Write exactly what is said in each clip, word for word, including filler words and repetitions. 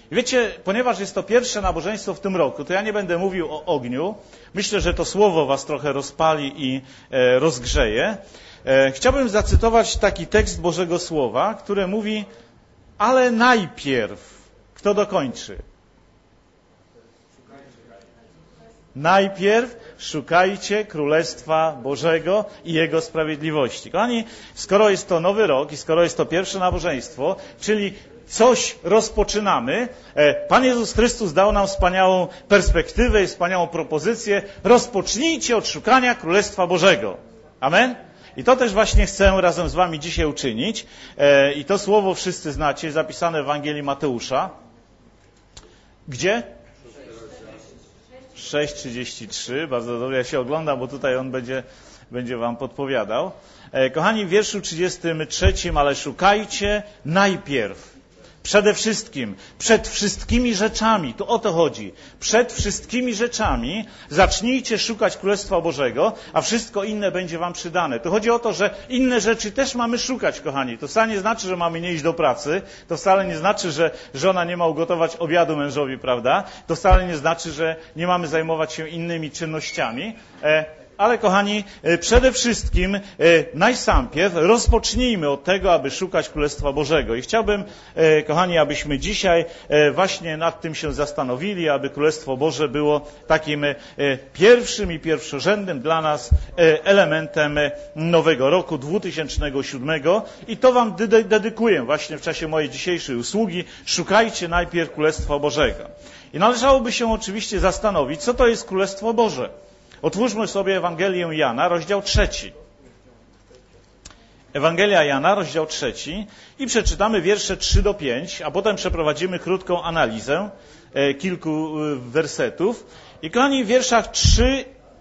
I wiecie, ponieważ jest to pierwsze nabożeństwo w tym roku, to ja nie będę mówił o ogniu. Myślę, że to słowo was trochę rozpali i e, rozgrzeje. E, chciałbym zacytować taki tekst Bożego Słowa, które mówi, ale najpierw, kto dokończy? Najpierw szukajcie Królestwa Bożego i Jego sprawiedliwości. Kochani, skoro jest to nowy rok i skoro jest to pierwsze nabożeństwo, czyli coś rozpoczynamy, Pan Jezus Chrystus dał nam wspaniałą perspektywę i wspaniałą propozycję. Rozpocznijcie od szukania Królestwa Bożego. Amen? I to też właśnie chcę razem z wami dzisiaj uczynić. I to słowo wszyscy znacie, zapisane w Ewangelii Mateusza. Gdzie? sześć trzydzieści trzy, bardzo dobrze, ja się oglądam, bo tutaj on będzie, będzie wam podpowiadał. Kochani, w wierszu trzydziestym trzecim, ale szukajcie najpierw, przede wszystkim, przed wszystkimi rzeczami, tu o to chodzi, przed wszystkimi rzeczami zacznijcie szukać Królestwa Bożego, a wszystko inne będzie wam przydane. Tu chodzi o to, że inne rzeczy też mamy szukać, kochani. To wcale nie znaczy, że mamy nie iść do pracy, to wcale nie znaczy, że żona nie ma ugotować obiadu mężowi, prawda? To wcale nie znaczy, że nie mamy zajmować się innymi czynnościami. Ale kochani, przede wszystkim najsampierw rozpocznijmy od tego, aby szukać Królestwa Bożego. I chciałbym, kochani, abyśmy dzisiaj właśnie nad tym się zastanowili, aby Królestwo Boże było takim pierwszym i pierwszorzędnym dla nas elementem nowego roku dwa tysiące siódmego. I to wam dedykuję właśnie w czasie mojej dzisiejszej usługi. Szukajcie najpierw Królestwa Bożego. I należałoby się oczywiście zastanowić, co to jest Królestwo Boże. Otwórzmy sobie Ewangelię Jana, rozdział trzeci. Ewangelia Jana, rozdział trzeci i przeczytamy wiersze trzy do pięć, a potem przeprowadzimy krótką analizę e, kilku wersetów. I kochani, w wierszach trzy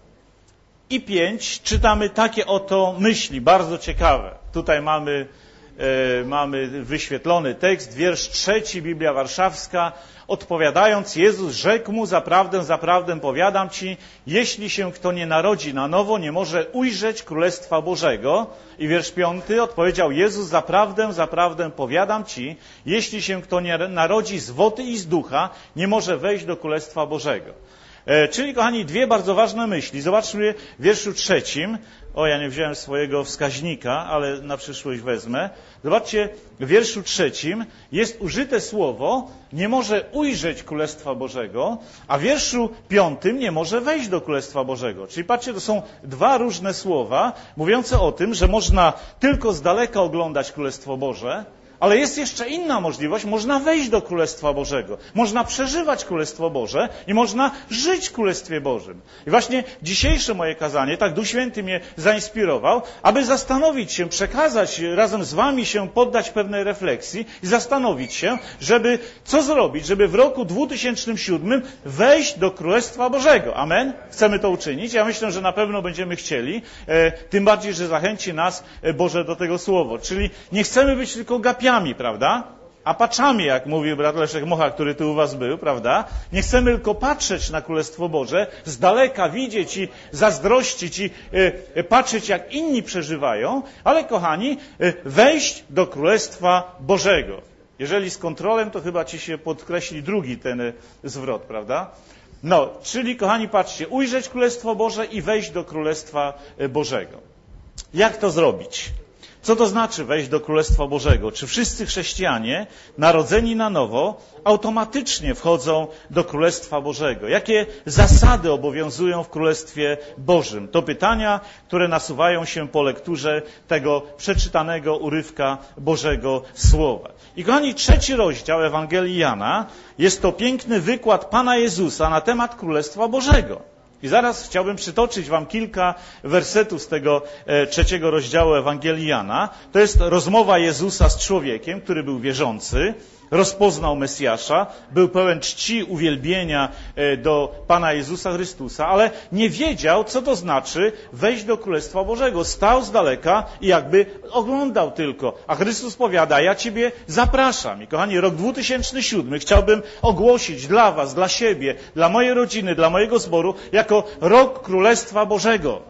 i pięć czytamy takie oto myśli, bardzo ciekawe. Tutaj mamy, e, mamy wyświetlony tekst, wiersz trzeci, Biblia Warszawska. Odpowiadając, Jezus rzekł mu, zaprawdę, zaprawdę powiadam ci, jeśli się kto nie narodzi na nowo, nie może ujrzeć Królestwa Bożego. I wiersz piąty, odpowiedział Jezus, zaprawdę, zaprawdę powiadam ci, jeśli się kto nie narodzi z wody i z ducha, nie może wejść do Królestwa Bożego. E, czyli, kochani, dwie bardzo ważne myśli. Zobaczmy w wierszu trzecim. O, ja nie wziąłem swojego wskaźnika, ale na przyszłość wezmę. Zobaczcie, w wierszu trzecim jest użyte słowo, nie może ujrzeć Królestwa Bożego, a w wierszu piątym nie może wejść do Królestwa Bożego. Czyli patrzcie, to są dwa różne słowa mówiące o tym, że można tylko z daleka oglądać Królestwo Boże, ale jest jeszcze inna możliwość, można wejść do Królestwa Bożego, można przeżywać Królestwo Boże i można żyć w Królestwie Bożym. I właśnie dzisiejsze moje kazanie, tak Duch Święty mnie zainspirował, aby zastanowić się, przekazać razem z wami się, poddać pewnej refleksji i zastanowić się, żeby co zrobić, żeby w roku dwa tysiące siódmym wejść do Królestwa Bożego. Amen? Chcemy to uczynić. Ja myślę, że na pewno będziemy chcieli, e, tym bardziej, że zachęci nas Boże do tego słowo. Czyli nie chcemy być tylko gapiami, prawda? Apaczami, jak mówił brat Leszek Mocha, który tu u was był, prawda? Nie chcemy tylko patrzeć na Królestwo Boże, z daleka widzieć i zazdrościć i y, patrzeć, jak inni przeżywają, ale, kochani, y, wejść do Królestwa Bożego. Jeżeli z kontrolem, to chyba ci się podkreśli drugi ten y, zwrot, prawda? No, czyli, kochani, patrzcie, ujrzeć Królestwo Boże i wejść do Królestwa y, Bożego. Jak to zrobić? Co to znaczy wejść do Królestwa Bożego? Czy wszyscy chrześcijanie narodzeni na nowo automatycznie wchodzą do Królestwa Bożego? Jakie zasady obowiązują w Królestwie Bożym? To pytania, które nasuwają się po lekturze tego przeczytanego urywka Bożego Słowa. I kochani, trzeci rozdział Ewangelii Jana jest to piękny wykład Pana Jezusa na temat Królestwa Bożego. I zaraz chciałbym przytoczyć wam kilka wersetów z tego e, trzeciego rozdziału Ewangelii Jana. To jest rozmowa Jezusa z człowiekiem, który był wierzący, rozpoznał Mesjasza, był pełen czci, uwielbienia e, do Pana Jezusa Chrystusa, ale nie wiedział, co to znaczy wejść do Królestwa Bożego. Stał z daleka i jakby oglądał tylko. A Chrystus powiada, ja Ciebie zapraszam. I kochani, rok dwa tysiące siódmy chciałbym ogłosić dla was, dla siebie, dla mojej rodziny, dla mojego zboru, jako rok Królestwa Bożego.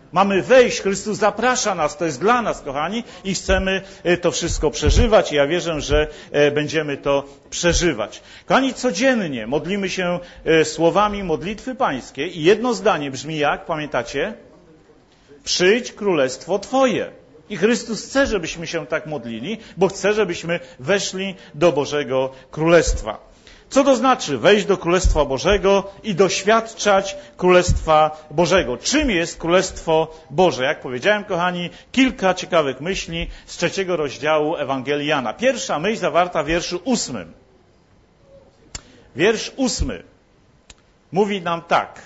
Mamy wejść, Chrystus zaprasza nas, to jest dla nas, kochani, i chcemy to wszystko przeżywać i ja wierzę, że będziemy to przeżywać. Kochani, codziennie modlimy się słowami modlitwy pańskiej i jedno zdanie brzmi jak, pamiętacie? Przyjdź królestwo Twoje. I Chrystus chce, żebyśmy się tak modlili, bo chce, żebyśmy weszli do Bożego Królestwa. Co to znaczy wejść do Królestwa Bożego i doświadczać Królestwa Bożego? Czym jest Królestwo Boże? Jak powiedziałem, kochani, kilka ciekawych myśli z trzeciego rozdziału Ewangelii Jana. Pierwsza myśl zawarta w wierszu ósmym. Wiersz ósmy mówi nam tak.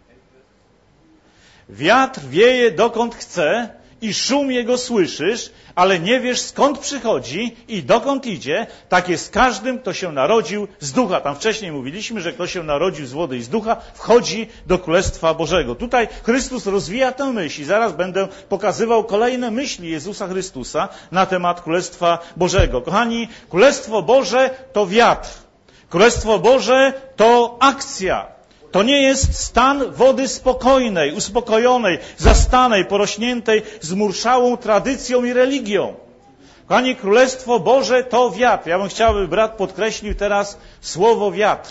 Wiatr wieje dokąd chce i szum jego słyszysz, ale nie wiesz skąd przychodzi i dokąd idzie. Tak jest z każdym, kto się narodził z ducha. Tam wcześniej mówiliśmy, że kto się narodził z wody i z ducha, wchodzi do Królestwa Bożego. Tutaj Chrystus rozwija tę myśl i zaraz będę pokazywał kolejne myśli Jezusa Chrystusa na temat Królestwa Bożego. Kochani, Królestwo Boże to wiatr. Królestwo Boże to akcja. To nie jest stan wody spokojnej, uspokojonej, zastanej, porośniętej zmurszałą tradycją i religią. Kochani, Królestwo Boże to wiatr. Ja bym chciał, aby brat podkreślił teraz słowo wiatr.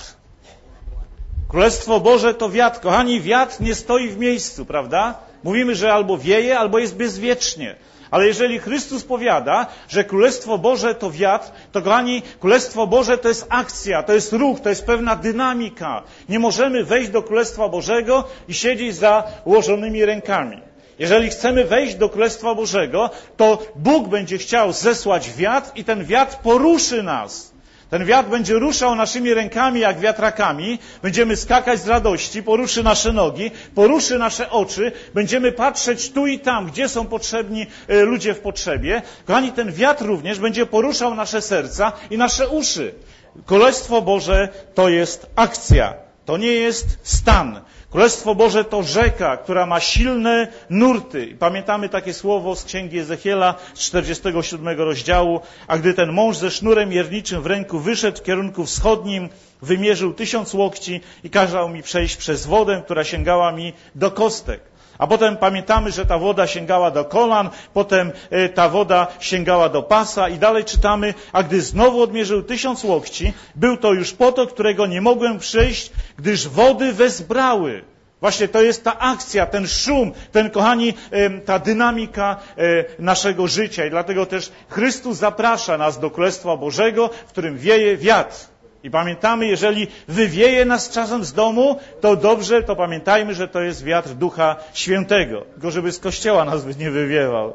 Królestwo Boże to wiatr. Kochani, wiatr nie stoi w miejscu, prawda? Mówimy, że albo wieje, albo jest bezwiecznie. Ale jeżeli Chrystus powiada, że Królestwo Boże to wiatr, to kochani, Królestwo Boże to jest akcja, to jest ruch, to jest pewna dynamika. Nie możemy wejść do Królestwa Bożego i siedzieć za ułożonymi rękami. Jeżeli chcemy wejść do Królestwa Bożego, to Bóg będzie chciał zesłać wiatr i ten wiatr poruszy nas. Ten wiatr będzie ruszał naszymi rękami jak wiatrakami, będziemy skakać z radości, poruszy nasze nogi, poruszy nasze oczy, będziemy patrzeć tu i tam, gdzie są potrzebni ludzie w potrzebie. Kochani, ten wiatr również będzie poruszał nasze serca i nasze uszy. Królestwo Boże to jest akcja, to nie jest stan. Królestwo Boże to rzeka, która ma silne nurty. I pamiętamy takie słowo z Księgi Ezechiela z czterdziestego siódmego rozdziału. A gdy ten mąż ze sznurem mierniczym w ręku wyszedł w kierunku wschodnim, wymierzył tysiąc łokci i kazał mi przejść przez wodę, która sięgała mi do kostek. A potem pamiętamy, że ta woda sięgała do kolan, potem ta woda sięgała do pasa i dalej czytamy, a gdy znowu odmierzył tysiąc łokci, był to już potok, którego nie mogłem przejść, gdyż wody wezbrały. Właśnie to jest ta akcja, ten szum, ten, kochani, ta dynamika naszego życia i dlatego też Chrystus zaprasza nas do Królestwa Bożego, w którym wieje wiatr. I pamiętamy, jeżeli wywieje nas czasem z domu, to dobrze, to pamiętajmy, że to jest wiatr Ducha Świętego. Tylko żeby z kościoła nas nie wywiewał.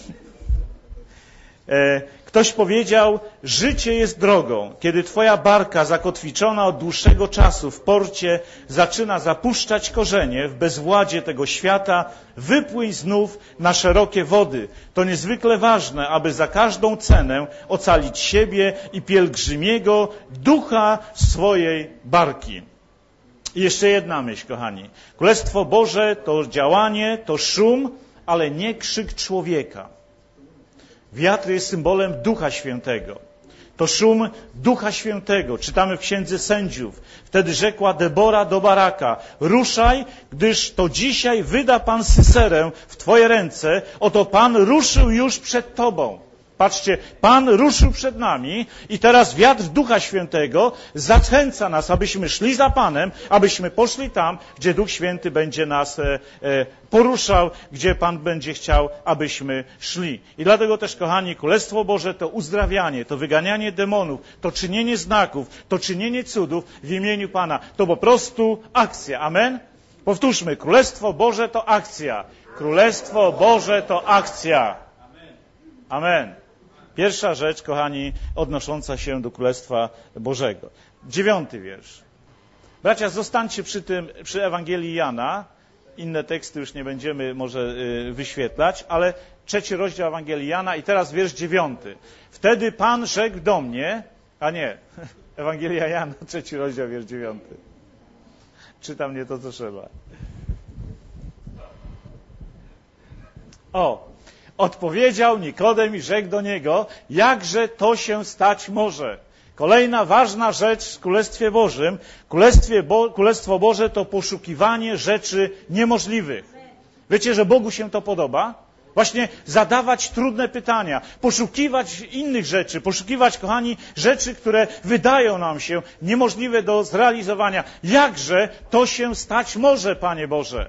Ktoś powiedział, życie jest drogą. Kiedy twoja barka zakotwiczona od dłuższego czasu w porcie zaczyna zapuszczać korzenie w bezwładzie tego świata, wypłyń znów na szerokie wody. To niezwykle ważne, aby za każdą cenę ocalić siebie i pielgrzymiego ducha swojej barki. I jeszcze jedna myśl, kochani. Królestwo Boże to działanie, to szum, ale nie krzyk człowieka. Wiatr jest symbolem Ducha Świętego. To szum Ducha Świętego. Czytamy w Księdze Sędziów. Wtedy rzekła Debora do Baraka, ruszaj, gdyż to dzisiaj wyda Pan Syserę w Twoje ręce. Oto Pan ruszył już przed Tobą. Patrzcie, Pan ruszył przed nami i teraz wiatr Ducha Świętego zachęca nas, abyśmy szli za Panem, abyśmy poszli tam, gdzie Duch Święty będzie nas e, e, poruszał, gdzie Pan będzie chciał, abyśmy szli. I dlatego też, kochani, Królestwo Boże to uzdrawianie, to wyganianie demonów, to czynienie znaków, to czynienie cudów w imieniu Pana. To po prostu akcja. Amen? Powtórzmy, Królestwo Boże to akcja. Królestwo Boże to akcja. Amen. Pierwsza rzecz, kochani, odnosząca się do Królestwa Bożego. Dziewiąty wiersz. Bracia, zostańcie przy tym, przy Ewangelii Jana. Inne teksty już nie będziemy może y, wyświetlać, ale trzeci rozdział Ewangelii Jana i teraz wiersz dziewiąty. Wtedy Pan rzekł do mnie, a nie, Ewangelia Jana, trzeci rozdział, wiersz dziewiąty. Czytam nie to, co trzeba. O! Odpowiedział Nikodem i rzekł do niego, jakże to się stać może. Kolejna ważna rzecz w Królestwie Bożym. Królestwie Bo- Królestwo Boże to poszukiwanie rzeczy niemożliwych. Wiecie, że Bogu się to podoba? Właśnie zadawać trudne pytania, poszukiwać innych rzeczy, poszukiwać, kochani, rzeczy, które wydają nam się niemożliwe do zrealizowania. Jakże to się stać może, Panie Boże?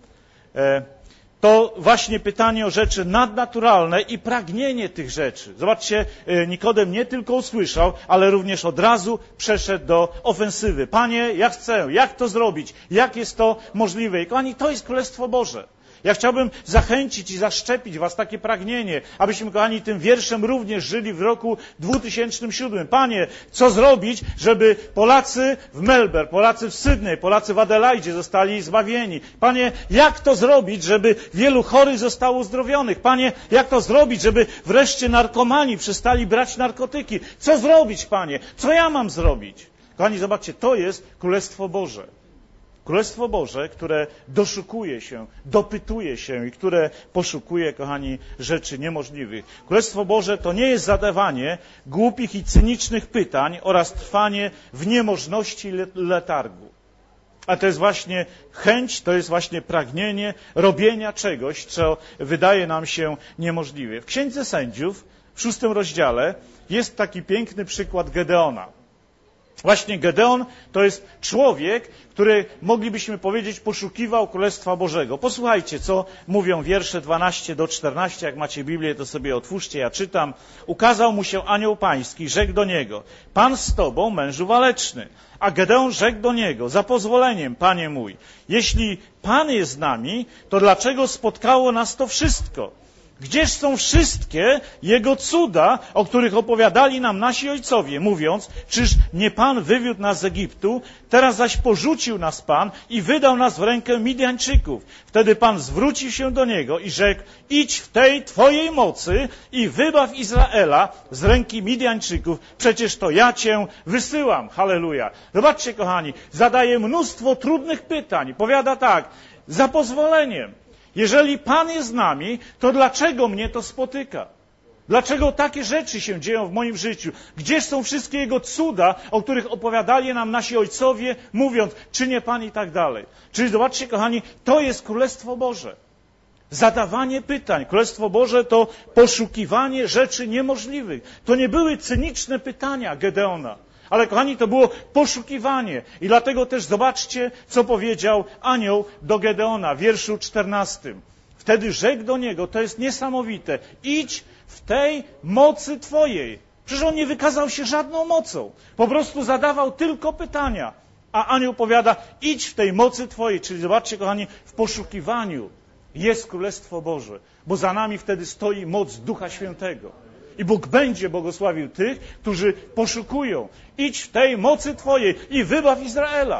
To właśnie pytanie o rzeczy nadnaturalne i pragnienie tych rzeczy. Zobaczcie, Nikodem nie tylko usłyszał, ale również od razu przeszedł do ofensywy. Panie, ja chcę, jak to zrobić? Jak jest to możliwe? I kochani, to jest Królestwo Boże. Ja chciałbym zachęcić i zaszczepić was takie pragnienie, abyśmy, kochani, tym wierszem również żyli w roku dwutysięcznym siódmym. Panie, co zrobić, żeby Polacy w Melbourne, Polacy w Sydney, Polacy w Adelaidzie zostali zbawieni? Panie, jak to zrobić, żeby wielu chorych zostało uzdrowionych? Panie, jak to zrobić, żeby wreszcie narkomani przestali brać narkotyki? Co zrobić, Panie? Co ja mam zrobić? Kochani, zobaczcie, to jest Królestwo Boże. Królestwo Boże, które doszukuje się, dopytuje się i które poszukuje, kochani, rzeczy niemożliwych. Królestwo Boże to nie jest zadawanie głupich i cynicznych pytań oraz trwanie w niemożności letargu. A to jest właśnie chęć, to jest właśnie pragnienie robienia czegoś, co wydaje nam się niemożliwe. W Księdze Sędziów, w szóstym rozdziale, jest taki piękny przykład Gedeona. Właśnie Gedeon to jest człowiek, który, moglibyśmy powiedzieć, poszukiwał Królestwa Bożego. Posłuchajcie, co mówią wiersze dwanaście do czternastu. Jak macie Biblię, to sobie otwórzcie, ja czytam. Ukazał mu się anioł pański, rzekł do niego: Pan z tobą, mężu waleczny. A Gedeon rzekł do niego: za pozwoleniem, panie mój, jeśli Pan jest z nami, to dlaczego spotkało nas to wszystko? Gdzież są wszystkie Jego cuda, o których opowiadali nam nasi ojcowie, mówiąc: czyż nie Pan wywiódł nas z Egiptu, teraz zaś porzucił nas Pan i wydał nas w rękę Midianczyków. Wtedy Pan zwrócił się do niego i rzekł: idź w tej Twojej mocy i wybaw Izraela z ręki Midianczyków, przecież to ja Cię wysyłam. Halleluja. Zobaczcie, kochani, zadaje mnóstwo trudnych pytań. Powiada tak: za pozwoleniem. Jeżeli Pan jest z nami, to dlaczego mnie to spotyka? Dlaczego takie rzeczy się dzieją w moim życiu? Gdzież są wszystkie Jego cuda, o których opowiadali nam nasi ojcowie, mówiąc: czy nie Pan i tak dalej. Czyli zobaczcie, kochani, to jest Królestwo Boże. Zadawanie pytań. Królestwo Boże to poszukiwanie rzeczy niemożliwych. To nie były cyniczne pytania Gedeona. Ale, kochani, to było poszukiwanie. I dlatego też zobaczcie, co powiedział anioł do Gedeona w wierszu czternastym. Wtedy rzekł do niego, to jest niesamowite: idź w tej mocy Twojej. Przecież on nie wykazał się żadną mocą. Po prostu zadawał tylko pytania. A anioł powiada: idź w tej mocy Twojej. Czyli zobaczcie, kochani, w poszukiwaniu jest Królestwo Boże. Bo za nami wtedy stoi moc Ducha Świętego. I Bóg będzie błogosławił tych, którzy poszukują. Idź w tej mocy Twojej i wybaw Izraela.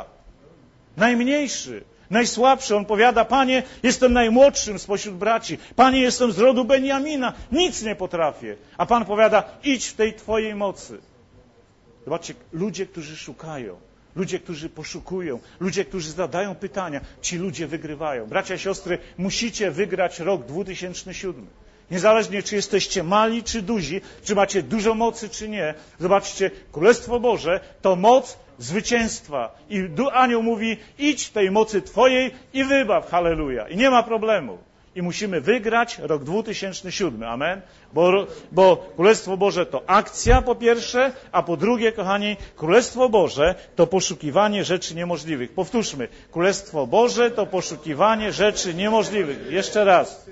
Najmniejszy, najsłabszy, on powiada: Panie, jestem najmłodszym spośród braci. Panie, jestem z rodu Benjamina. Nic nie potrafię. A Pan powiada: idź w tej Twojej mocy. Zobaczcie, ludzie, którzy szukają, ludzie, którzy poszukują, ludzie, którzy zadają pytania, ci ludzie wygrywają. Bracia i siostry, musicie wygrać rok dwutysięczny siódmy. Niezależnie, czy jesteście mali, czy duzi, czy macie dużo mocy, czy nie. Zobaczcie, Królestwo Boże to moc zwycięstwa. I anioł mówi: idź w tej mocy Twojej i wybaw. Halleluja. I nie ma problemu. I musimy wygrać rok dwutysięczny siódmy. Amen. Bo, bo Królestwo Boże to akcja po pierwsze, a po drugie, kochani, Królestwo Boże to poszukiwanie rzeczy niemożliwych. Powtórzmy. Królestwo Boże to poszukiwanie rzeczy niemożliwych. Jeszcze raz.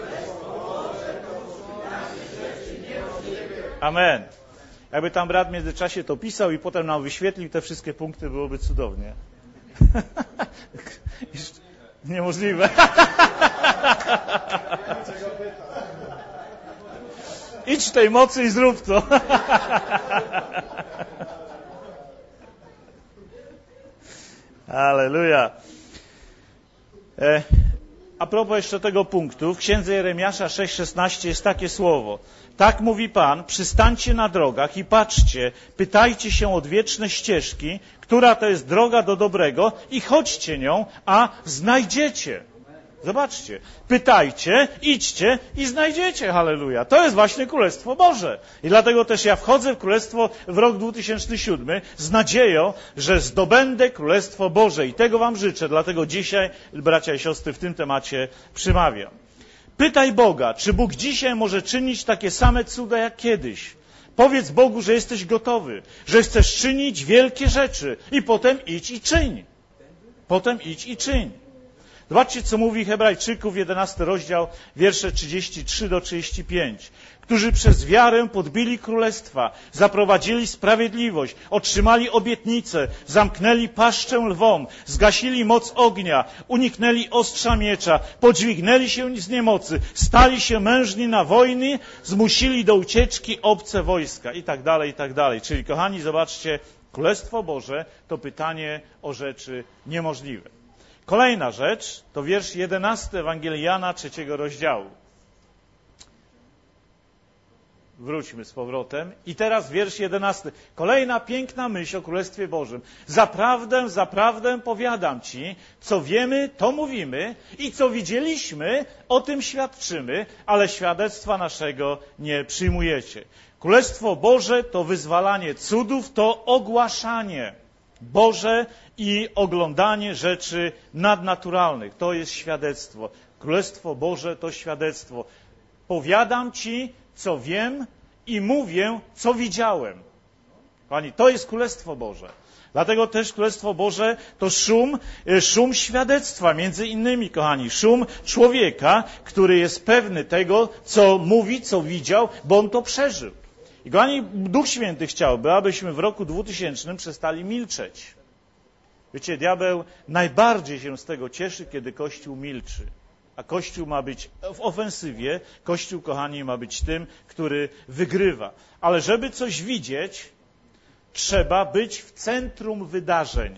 Amen. Jakby tam brat w międzyczasie to pisał i potem nam wyświetlił te wszystkie punkty, byłoby cudownie. Niemożliwe. Idź w tej mocy i zrób to. Halleluja. E, a propos jeszcze tego punktu, w Księdze Jeremiasza sześć szesnaście jest takie słowo: tak mówi Pan, przystańcie na drogach i patrzcie, pytajcie się odwieczne ścieżki, która to jest droga do dobrego, i chodźcie nią, a znajdziecie. Zobaczcie, pytajcie, idźcie i znajdziecie, halleluja. To jest właśnie Królestwo Boże. I dlatego też ja wchodzę w Królestwo w rok dwa tysiące siódmy z nadzieją, że zdobędę Królestwo Boże. I tego wam życzę, dlatego dzisiaj, bracia i siostry, w tym temacie przymawiam. Pytaj Boga, czy Bóg dzisiaj może czynić takie same cuda jak kiedyś. Powiedz Bogu, że jesteś gotowy, że chcesz czynić wielkie rzeczy i potem idź i czyń. Potem idź i czyń. Zobaczcie, co mówi Hebrajczyków, jedenasty rozdział, wiersze trzydzieści trzy do trzydziestu pięciu. Którzy przez wiarę podbili królestwa, zaprowadzili sprawiedliwość, otrzymali obietnicę, zamknęli paszczę lwom, zgasili moc ognia, uniknęli ostrza miecza, podźwignęli się z niemocy, stali się mężni na wojny, zmusili do ucieczki obce wojska i tak dalej, i tak dalej. Czyli, kochani, zobaczcie, Królestwo Boże to pytanie o rzeczy niemożliwe. Kolejna rzecz to wiersz jedenasty Ewangelii Jana, trzeciego rozdziału. Wróćmy z powrotem. I teraz wiersz jedenasty. Kolejna piękna myśl o Królestwie Bożym. Zaprawdę, zaprawdę powiadam ci, co wiemy, to mówimy i co widzieliśmy, o tym świadczymy, ale świadectwa naszego nie przyjmujecie. Królestwo Boże to wyzwalanie cudów, to ogłaszanie Boże i oglądanie rzeczy nadnaturalnych. To jest świadectwo. Królestwo Boże to świadectwo. Powiadam ci, co wiem i mówię, co widziałem. Kochani, to jest Królestwo Boże. Dlatego też Królestwo Boże to szum, szum świadectwa, między innymi, kochani, szum człowieka, który jest pewny tego, co mówi, co widział, bo on to przeżył. I kochani, Duch Święty chciałby, abyśmy w roku dwutysięcznym przestali milczeć. Wiecie, diabeł najbardziej się z tego cieszy, kiedy Kościół milczy. A Kościół ma być w ofensywie, Kościół, kochani, ma być tym, który wygrywa. Ale żeby coś widzieć, trzeba być w centrum wydarzeń.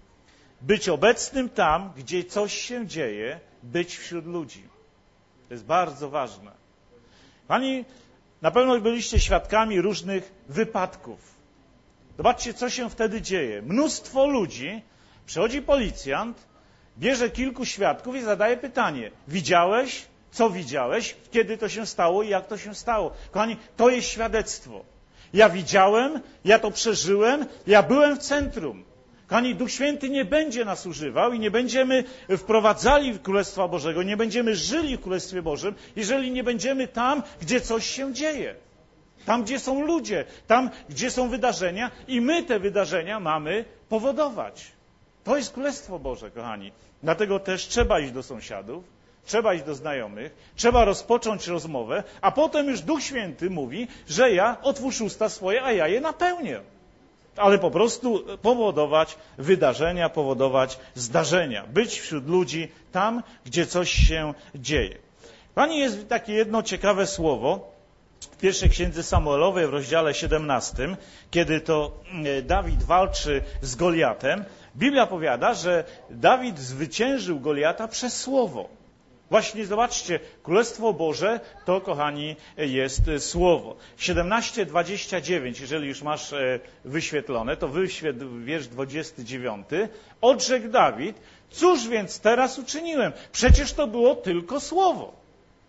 Być obecnym tam, gdzie coś się dzieje, być wśród ludzi. To jest bardzo ważne. Kochani, na pewno byliście świadkami różnych wypadków. Zobaczcie, co się wtedy dzieje. Mnóstwo ludzi, przychodzi policjant, bierze kilku świadków i zadaje pytanie. Widziałeś? Co widziałeś? Kiedy to się stało i jak to się stało? Kochani, to jest świadectwo. Ja widziałem, ja to przeżyłem, ja byłem w centrum. Kochani, Duch Święty nie będzie nas używał i nie będziemy wprowadzali Królestwa Bożego, nie będziemy żyli w Królestwie Bożym, jeżeli nie będziemy tam, gdzie coś się dzieje. Tam, gdzie są ludzie, tam, gdzie są wydarzenia i my te wydarzenia mamy powodować. To jest Królestwo Boże, kochani. Dlatego też trzeba iść do sąsiadów, trzeba iść do znajomych, trzeba rozpocząć rozmowę, a potem już Duch Święty mówi, że ja otwórz usta swoje, a ja je napełnię. Ale po prostu powodować wydarzenia, powodować zdarzenia. Być wśród ludzi tam, gdzie coś się dzieje. Pani, jest takie jedno ciekawe słowo w pierwszej księdze Samuelowej w rozdziale siedemnastym, kiedy to Dawid walczy z Goliatem. Biblia powiada, że Dawid zwyciężył Goliata przez słowo. Właśnie zobaczcie, Królestwo Boże to, kochani, jest słowo. siedemnaście dwadzieścia dziewięć, jeżeli już masz wyświetlone, to wyświetl wiersz dwudziesty dziewiąty. Odrzekł Dawid, cóż więc teraz uczyniłem? Przecież to było tylko słowo.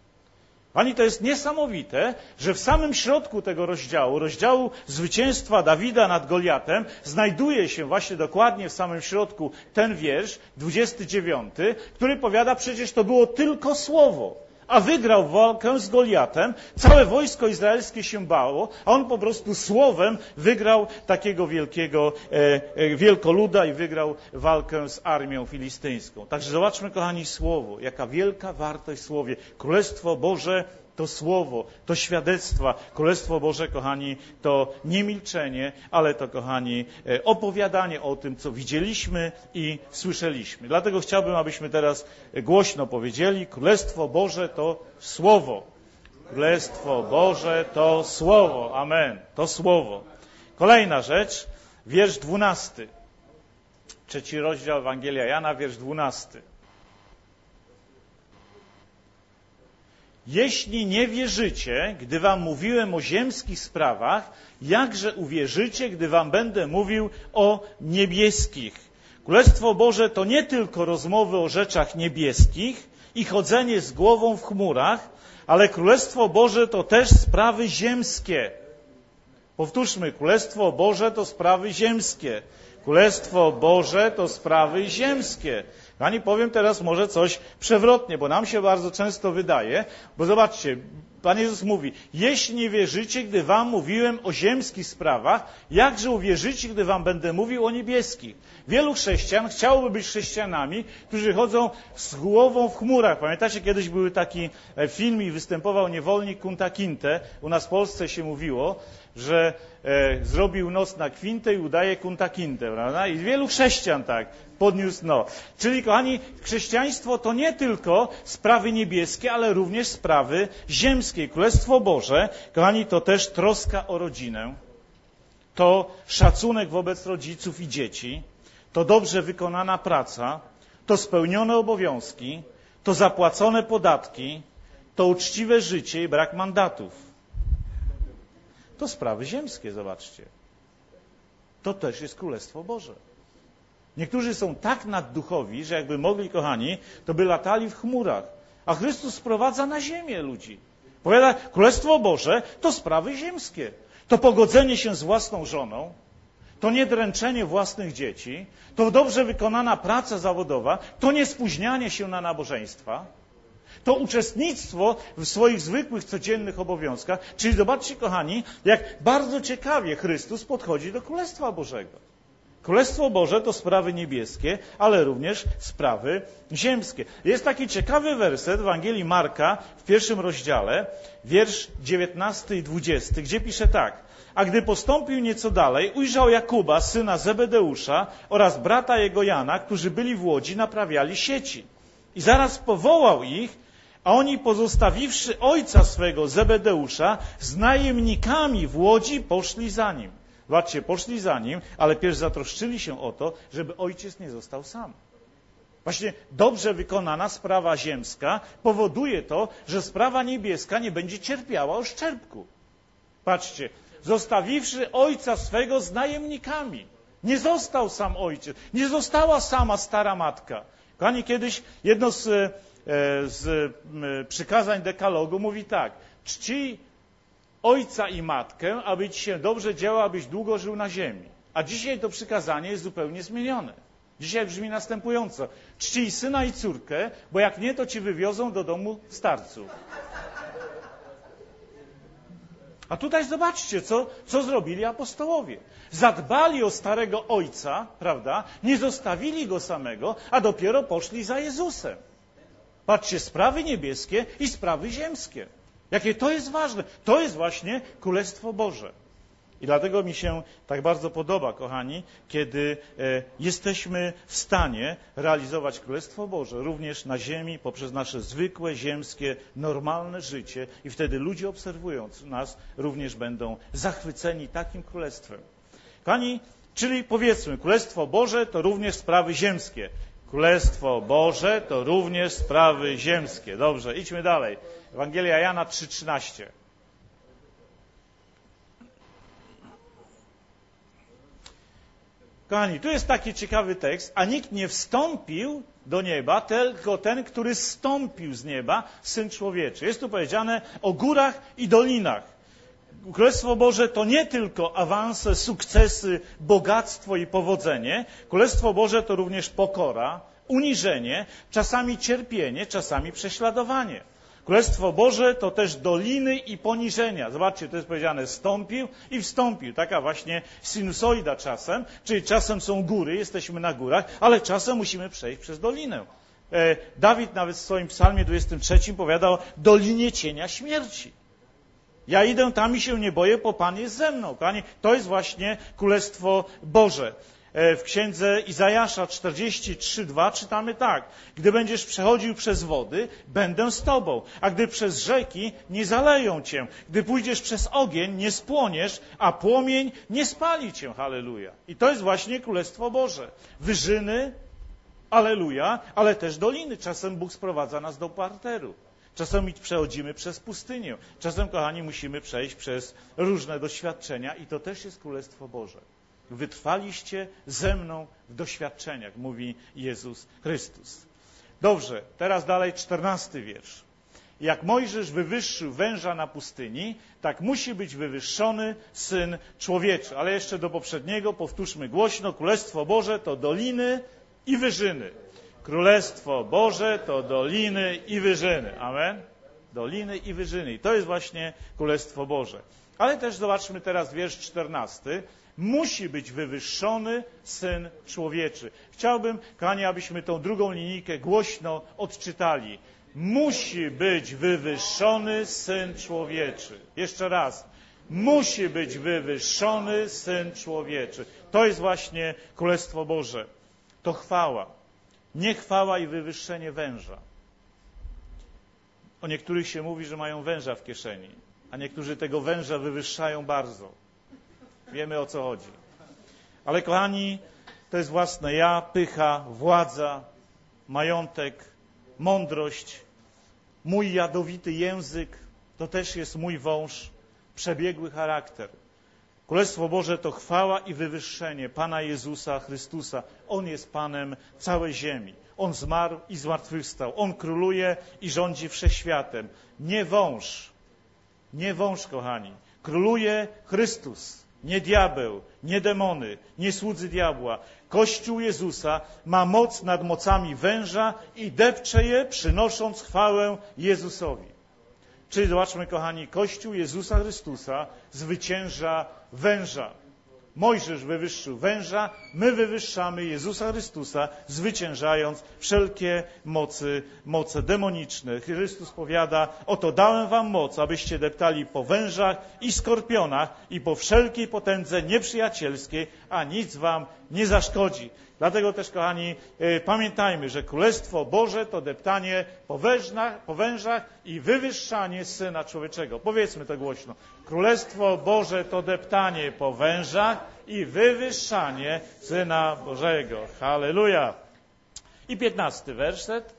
Pani, to jest niesamowite, że w samym środku tego rozdziału, rozdziału zwycięstwa Dawida nad Goliatem, znajduje się właśnie dokładnie w samym środku ten wiersz, dwudziesty dziewiąty, który powiada, przecież to było tylko słowo, a wygrał walkę z Goliatem, całe wojsko izraelskie się bało, a on po prostu słowem wygrał takiego wielkiego e, e, wielkoluda i wygrał walkę z armią filistyńską. Także zobaczmy, kochani, słowo, jaka wielka wartość w słowie. Królestwo Boże to słowo, to świadectwa. Królestwo Boże, kochani, to nie milczenie, ale to, kochani, opowiadanie o tym, co widzieliśmy i słyszeliśmy. Dlatego chciałbym, abyśmy teraz głośno powiedzieli, Królestwo Boże to słowo. Królestwo Boże to słowo. Amen. To słowo. Kolejna rzecz, wiersz dwunasty. Trzeci rozdział Ewangelia Jana, wiersz dwunasty. Jeśli nie wierzycie, gdy wam mówiłem o ziemskich sprawach, jakże uwierzycie, gdy wam będę mówił o niebieskich? Królestwo Boże to nie tylko rozmowy o rzeczach niebieskich, i chodzenie z głową w chmurach, ale Królestwo Boże to też sprawy ziemskie. Powtórzmy, Królestwo Boże to sprawy ziemskie. Królestwo Boże to sprawy ziemskie. Kochani, powiem teraz może coś przewrotnie, bo nam się bardzo często wydaje, bo zobaczcie, Pan Jezus mówi, jeśli nie wierzycie, gdy wam mówiłem o ziemskich sprawach, jakże uwierzycie, gdy wam będę mówił o niebieskich? Wielu chrześcijan chciałoby być chrześcijanami, którzy chodzą z głową w chmurach. Pamiętacie, kiedyś był taki film i występował niewolnik Kunta Kinte. U nas w Polsce się mówiło, że e, zrobił noc na kwintę i udaje Kunta Kinte, prawda? I wielu chrześcijan tak podniósł no. Czyli, kochani, chrześcijaństwo to nie tylko sprawy niebieskie, ale również sprawy ziemskie. Królestwo Boże, kochani, to też troska o rodzinę, to szacunek wobec rodziców i dzieci, to dobrze wykonana praca, to spełnione obowiązki, to zapłacone podatki, to uczciwe życie i brak mandatów. To sprawy ziemskie, zobaczcie. To też jest Królestwo Boże. Niektórzy są tak nadduchowi, że jakby mogli, kochani, to by latali w chmurach. A Chrystus sprowadza na ziemię ludzi. Powiada, Królestwo Boże to sprawy ziemskie. To pogodzenie się z własną żoną, to nie dręczenie własnych dzieci, to dobrze wykonana praca zawodowa, to nie spóźnianie się na nabożeństwa, to uczestnictwo w swoich zwykłych, codziennych obowiązkach. Czyli zobaczcie, kochani, jak bardzo ciekawie Chrystus podchodzi do Królestwa Bożego. Królestwo Boże to sprawy niebieskie, ale również sprawy ziemskie. Jest taki ciekawy werset w Ewangelii Marka w pierwszym rozdziale, wiersz dziewiętnasty i dwudziesty, gdzie pisze tak. A gdy postąpił nieco dalej, ujrzał Jakuba, syna Zebedeusza oraz brata jego Jana, którzy byli w łodzi, naprawiali sieci. I zaraz powołał ich, a oni pozostawiwszy ojca swego Zebedeusza, z najemnikami w łodzi poszli za nim. Zobaczcie, poszli za nim, ale pierw zatroszczyli się o to, żeby ojciec nie został sam. Właśnie dobrze wykonana sprawa ziemska powoduje to, że sprawa niebieska nie będzie cierpiała uszczerbku. Patrzcie, zostawiwszy ojca swego z najemnikami. Nie został sam ojciec, nie została sama stara matka. Kochani, kiedyś jedno z, z przykazań dekalogu mówi tak, czcij ojca i matkę, aby ci się dobrze działo, abyś długo żył na ziemi. A dzisiaj to przykazanie jest zupełnie zmienione. Dzisiaj brzmi następująco. Czcij syna i córkę, bo jak nie, to ci wywiozą do domu starców. A tutaj zobaczcie, co, co zrobili apostołowie. Zadbali o starego ojca, prawda? Nie zostawili go samego, a dopiero poszli za Jezusem. Patrzcie, sprawy niebieskie i sprawy ziemskie. Jakie to jest ważne. To jest właśnie Królestwo Boże. I dlatego mi się tak bardzo podoba, kochani, kiedy e, jesteśmy w stanie realizować Królestwo Boże również na ziemi poprzez nasze zwykłe, ziemskie, normalne życie i wtedy ludzie obserwując nas również będą zachwyceni takim królestwem. Kochani, czyli powiedzmy, Królestwo Boże to również sprawy ziemskie. Królestwo Boże to również sprawy ziemskie. Dobrze, idźmy dalej. Ewangelia Jana trzy trzynaście. Kochani, tu jest taki ciekawy tekst, a nikt nie wstąpił do nieba, tylko ten, który zstąpił z nieba, Syn Człowieczy. Jest tu powiedziane o górach i dolinach. Królestwo Boże to nie tylko awanse, sukcesy, bogactwo i powodzenie. Królestwo Boże to również pokora, uniżenie, czasami cierpienie, czasami prześladowanie. Królestwo Boże to też doliny i poniżenia. Zobaczcie, to jest powiedziane stąpił i wstąpił. Taka właśnie sinusoida czasem, czyli czasem są góry, jesteśmy na górach, ale czasem musimy przejść przez dolinę. Dawid nawet w swoim psalmie dwudziestym trzecim powiadał o dolinie cienia śmierci. Ja idę tam i się nie boję, bo Pan jest ze mną. Kochani, to jest właśnie Królestwo Boże. W księdze Izajasza czterdzieści trzy dwa czytamy tak. Gdy będziesz przechodził przez wody, będę z tobą, a gdy przez rzeki, nie zaleją cię. Gdy pójdziesz przez ogień, nie spłoniesz, a płomień nie spali cię. Halleluja. I to jest właśnie Królestwo Boże. Wyżyny, alleluja, ale też doliny. Czasem Bóg sprowadza nas do parteru. Czasem przechodzimy przez pustynię. Czasem, kochani, musimy przejść przez różne doświadczenia i to też jest Królestwo Boże. Wytrwaliście ze mną w doświadczeniach, mówi Jezus Chrystus. Dobrze, teraz dalej czternasty wiersz. Jak Mojżesz wywyższył węża na pustyni, tak musi być wywyższony Syn Człowieczy. Ale jeszcze do poprzedniego powtórzmy głośno. Królestwo Boże to doliny i wyżyny. Królestwo Boże to doliny i wyżyny. Amen? Doliny i wyżyny. I to jest właśnie Królestwo Boże. Ale też zobaczmy teraz wiersz czternasty. Musi być wywyższony Syn Człowieczy. Chciałbym, kochani, abyśmy tą drugą linijkę głośno odczytali. Musi być wywyższony Syn Człowieczy. Jeszcze raz. Musi być wywyższony Syn Człowieczy. To jest właśnie Królestwo Boże. To chwała. Nie chwała i wywyższenie węża. O niektórych się mówi, że mają węża w kieszeni, a niektórzy tego węża wywyższają bardzo. Wiemy, o co chodzi. Ale kochani, to jest własne ja, pycha, władza, majątek, mądrość, mój jadowity język, to też jest mój wąż, przebiegły charakter. Królestwo Boże to chwała i wywyższenie Pana Jezusa Chrystusa. On jest Panem całej ziemi. On zmarł i zmartwychwstał. On króluje i rządzi wszechświatem. Nie wąż, nie wąż, kochani. Króluje Chrystus, nie diabeł, nie demony, nie słudzy diabła. Kościół Jezusa ma moc nad mocami węża i depcze je, przynosząc chwałę Jezusowi. Czyli zobaczmy, kochani, Kościół Jezusa Chrystusa zwycięża węża. Mojżesz wywyższył węża, my wywyższamy Jezusa Chrystusa, zwyciężając wszelkie mocy, moce demoniczne. Chrystus powiada, oto dałem wam moc, abyście deptali po wężach i skorpionach i po wszelkiej potędze nieprzyjacielskiej, a nic wam nie zaszkodzi. Dlatego też, kochani, pamiętajmy, że Królestwo Boże to deptanie po wężach, po wężach i wywyższanie Syna Człowieczego. Powiedzmy to głośno. Królestwo Boże to deptanie po wężach i wywyższanie Syna Bożego. Halleluja! I piętnasty werset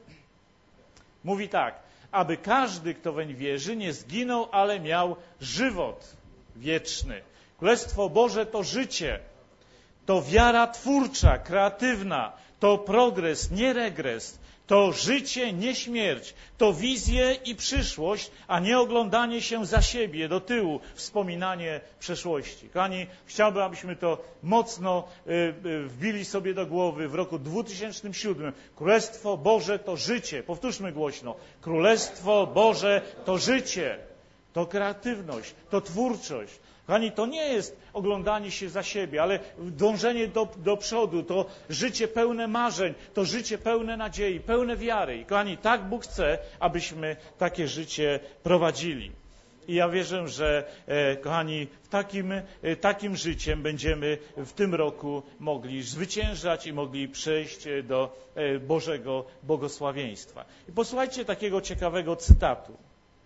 mówi tak. Aby każdy, kto weń wierzy, nie zginął, ale miał żywot wieczny. Królestwo Boże to życie. To wiara twórcza, kreatywna, to progres, nie regres, to życie, nie śmierć, to wizje i przyszłość, a nie oglądanie się za siebie, do tyłu, wspominanie przeszłości. Kochani, chciałbym, abyśmy to mocno wbili sobie do głowy w roku dwa tysiące siódmym. Królestwo Boże to życie. Powtórzmy głośno. Królestwo Boże to życie, to kreatywność, to twórczość. Kochani, to nie jest oglądanie się za siebie, ale dążenie do, do przodu, to życie pełne marzeń, to życie pełne nadziei, pełne wiary. I kochani, tak Bóg chce, abyśmy takie życie prowadzili. I ja wierzę, że e, kochani, takim, e, takim życiem będziemy w tym roku mogli zwyciężać i mogli przejść do e, Bożego błogosławieństwa. I posłuchajcie takiego ciekawego cytatu.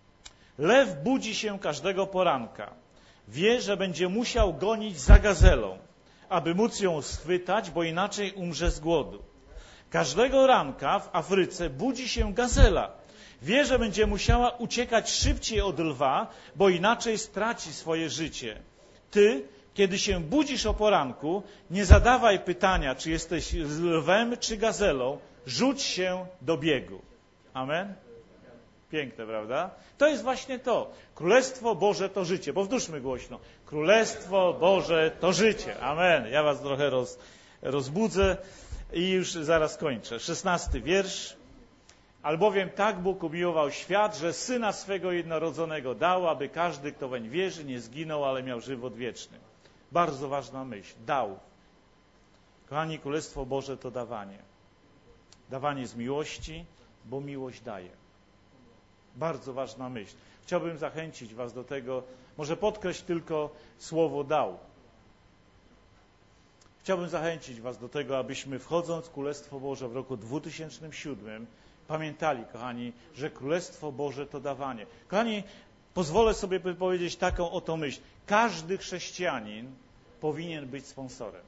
Lew budzi się każdego poranka. Wie, że będzie musiał gonić za gazelą, aby móc ją schwytać, bo inaczej umrze z głodu. Każdego ranka w Afryce budzi się gazela. Wie, że będzie musiała uciekać szybciej od lwa, bo inaczej straci swoje życie. Ty, kiedy się budzisz o poranku, nie zadawaj pytania, czy jesteś lwem, czy gazelą. Rzuć się do biegu. Amen? Piękne, prawda? To jest właśnie to. Królestwo Boże to życie. Powtórzmy głośno. Królestwo Boże to życie. Amen. Ja was trochę roz, rozbudzę i już zaraz kończę. Szesnasty wiersz. Albowiem tak Bóg umiłował świat, że Syna swego jednorodzonego dał, aby każdy, kto weń wierzy, nie zginął, ale miał żywot wieczny. Bardzo ważna myśl. Dał. Kochani, Królestwo Boże to dawanie. Dawanie z miłości, bo miłość daje. Bardzo ważna myśl. Chciałbym zachęcić was do tego, może podkreślić tylko słowo dał. Chciałbym zachęcić was do tego, abyśmy wchodząc w Królestwo Boże w roku dwa tysiące siódmym pamiętali, kochani, że Królestwo Boże to dawanie. Kochani, pozwolę sobie powiedzieć taką oto myśl. Każdy chrześcijanin powinien być sponsorem.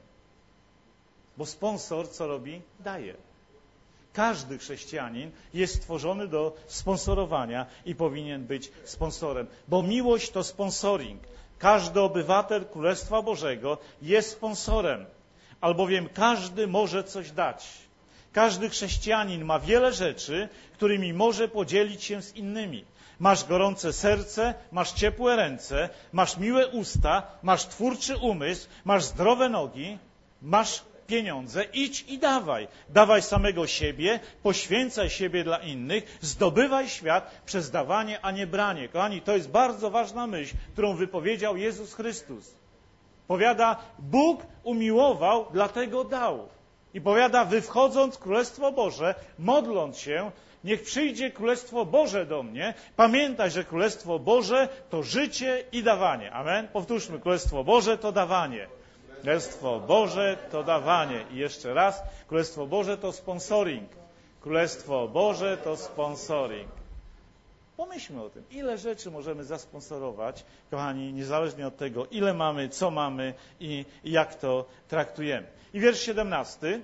Bo sponsor co robi? Daje. Każdy chrześcijanin jest stworzony do sponsorowania i powinien być sponsorem. Bo miłość to sponsoring. Każdy obywatel Królestwa Bożego jest sponsorem. Albowiem każdy może coś dać. Każdy chrześcijanin ma wiele rzeczy, którymi może podzielić się z innymi. Masz gorące serce, masz ciepłe ręce, masz miłe usta, masz twórczy umysł, masz zdrowe nogi, masz pieniądze. Idź i dawaj. Dawaj samego siebie, poświęcaj siebie dla innych, zdobywaj świat przez dawanie, a nie branie. Kochani, to jest bardzo ważna myśl, którą wypowiedział Jezus Chrystus. Powiada, Bóg umiłował, dlatego dał. I powiada, wy wchodząc w Królestwo Boże, modląc się, niech przyjdzie Królestwo Boże do mnie. Pamiętaj, że Królestwo Boże to życie i dawanie. Amen? Powtórzmy, Królestwo Boże to dawanie. Królestwo Boże to dawanie. I jeszcze raz, Królestwo Boże to sponsoring. Królestwo Boże to sponsoring. Pomyślmy o tym, ile rzeczy możemy zasponsorować, kochani, niezależnie od tego, ile mamy, co mamy i, i jak to traktujemy. I wiersz siedemnasty.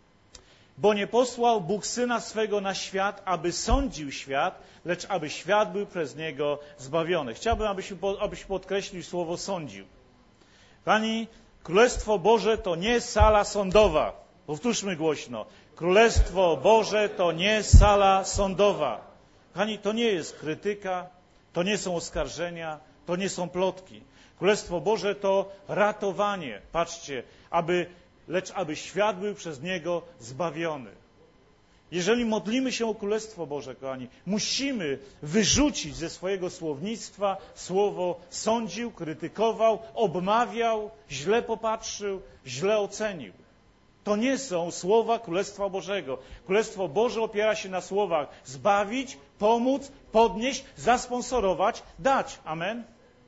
Bo nie posłał Bóg Syna swego na świat, aby sądził świat, lecz aby świat był przez Niego zbawiony. Chciałbym, abyśmy, abyśmy podkreślił słowo sądził. Pani, Królestwo Boże to nie sala sądowa. Powtórzmy głośno. Królestwo Boże to nie sala sądowa. Pani, to nie jest krytyka, to nie są oskarżenia, to nie są plotki. Królestwo Boże to ratowanie. Patrzcie, aby, lecz aby świat był przez Niego zbawiony. Jeżeli modlimy się o Królestwo Boże, kochani, musimy wyrzucić ze swojego słownictwa słowo sądził, krytykował, obmawiał, źle popatrzył, źle ocenił. To nie są słowa Królestwa Bożego. Królestwo Boże opiera się na słowach zbawić, pomóc, podnieść, zasponsorować, dać. Amen?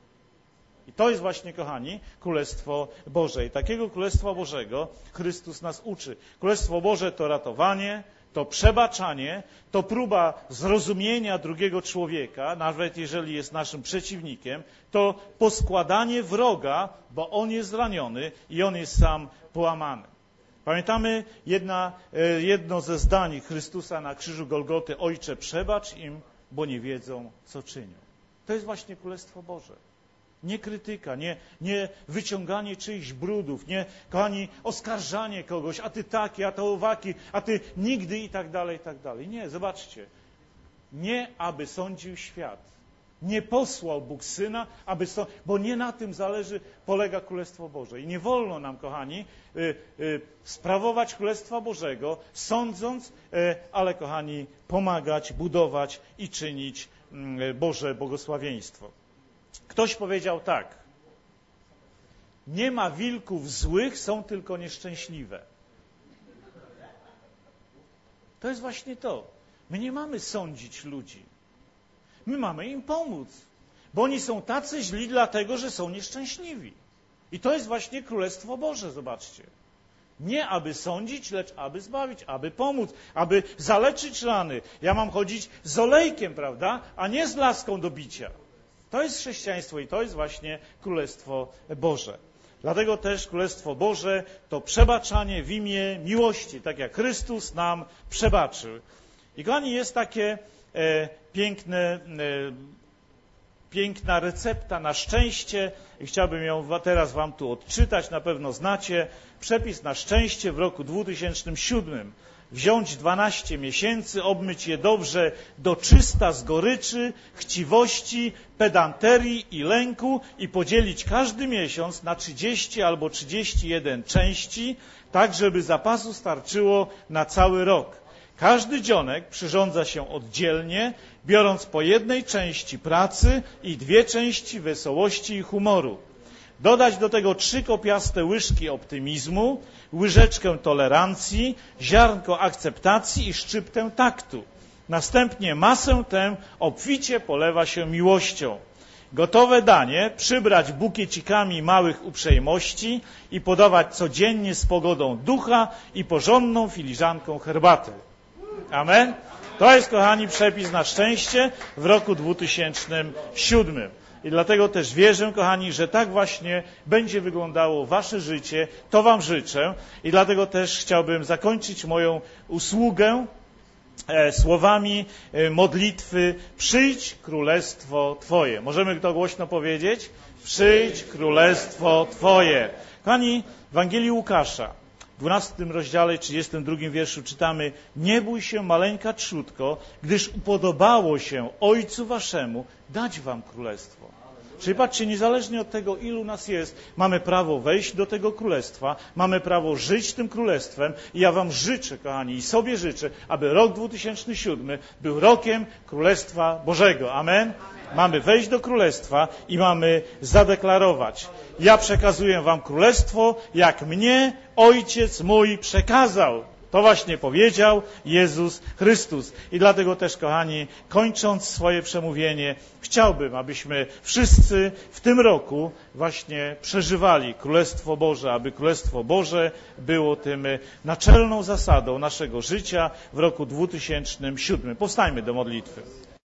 I to jest właśnie, kochani, Królestwo Boże. I takiego Królestwa Bożego Chrystus nas uczy. Królestwo Boże to ratowanie, to przebaczanie, to próba zrozumienia drugiego człowieka, nawet jeżeli jest naszym przeciwnikiem, to poskładanie wroga, bo on jest zraniony i on jest sam połamany. Pamiętamy jedna, jedno ze zdań Chrystusa na krzyżu Golgoty: Ojcze, przebacz im, bo nie wiedzą, co czynią. To jest właśnie Królestwo Boże. Nie krytyka, nie, nie wyciąganie czyichś brudów, nie, kochani, oskarżanie kogoś, a ty taki, a to owaki, a ty nigdy i tak dalej, i tak dalej. Nie, zobaczcie. Nie, aby sądził świat. Nie posłał Bóg Syna, aby sądził, bo nie na tym zależy, polega Królestwo Boże. I nie wolno nam, kochani, y, y, sprawować Królestwa Bożego, sądząc, y, ale, kochani, pomagać, budować i czynić y, Boże błogosławieństwo. Ktoś powiedział tak: nie ma wilków złych, są tylko nieszczęśliwe. To jest właśnie to. My nie mamy sądzić ludzi. My mamy im pomóc, bo oni są tacy źli dlatego, że są nieszczęśliwi. I to jest właśnie Królestwo Boże, zobaczcie. Nie aby sądzić, lecz aby zbawić, aby pomóc, aby zaleczyć rany. Ja mam chodzić z olejkiem, prawda, a nie z laską do bicia. To jest chrześcijaństwo i to jest właśnie Królestwo Boże. Dlatego też Królestwo Boże to przebaczanie w imię miłości, tak jak Chrystus nam przebaczył. I, kochani, jest takie e, piękne, e, piękna recepta na szczęście i chciałbym ją teraz wam tu odczytać, na pewno znacie. Przepis na szczęście w roku dwutysięcznym siódmym. Wziąć dwanaście miesięcy, obmyć je dobrze do czysta z goryczy, chciwości, pedanterii i lęku i podzielić każdy miesiąc na trzydzieści albo trzydzieści jeden części, tak żeby zapasu starczyło na cały rok. Każdy dzionek przyrządza się oddzielnie, biorąc po jednej części pracy i dwie części wesołości i humoru. Dodać do tego trzy kopiaste łyżki optymizmu, łyżeczkę tolerancji, ziarnko akceptacji i szczyptę taktu. Następnie masę tę obficie polewa się miłością. Gotowe danie przybrać bukiecikami małych uprzejmości i podawać codziennie z pogodą ducha i porządną filiżanką herbaty. Amen? To jest, kochani, przepis na szczęście w roku dwutysięcznym siódmym. I dlatego też wierzę, kochani, że tak właśnie będzie wyglądało wasze życie. To wam życzę. I dlatego też chciałbym zakończyć moją usługę e, słowami e, modlitwy: przyjdź królestwo Twoje. Możemy to głośno powiedzieć? Przyjdź królestwo Twoje. Kochani, w Ewangelii Łukasza, w dwunastym rozdziale, trzydziestym drugim wierszu czytamy: nie bój się, maleńka trzódko, gdyż upodobało się Ojcu waszemu dać wam królestwo. Czyli patrzcie, niezależnie od tego, ilu nas jest, mamy prawo wejść do tego królestwa, mamy prawo żyć tym królestwem i ja wam życzę, kochani, i sobie życzę, aby rok dwa tysiące siódmy był rokiem Królestwa Bożego. Amen? Mamy wejść do królestwa i mamy zadeklarować: ja przekazuję wam królestwo, jak mnie Ojciec mój przekazał. To właśnie powiedział Jezus Chrystus. I dlatego też, kochani, kończąc swoje przemówienie, chciałbym, abyśmy wszyscy w tym roku właśnie przeżywali Królestwo Boże, aby Królestwo Boże było tym naczelną zasadą naszego życia w roku dwa tysiące siódmym. Powstańmy do modlitwy.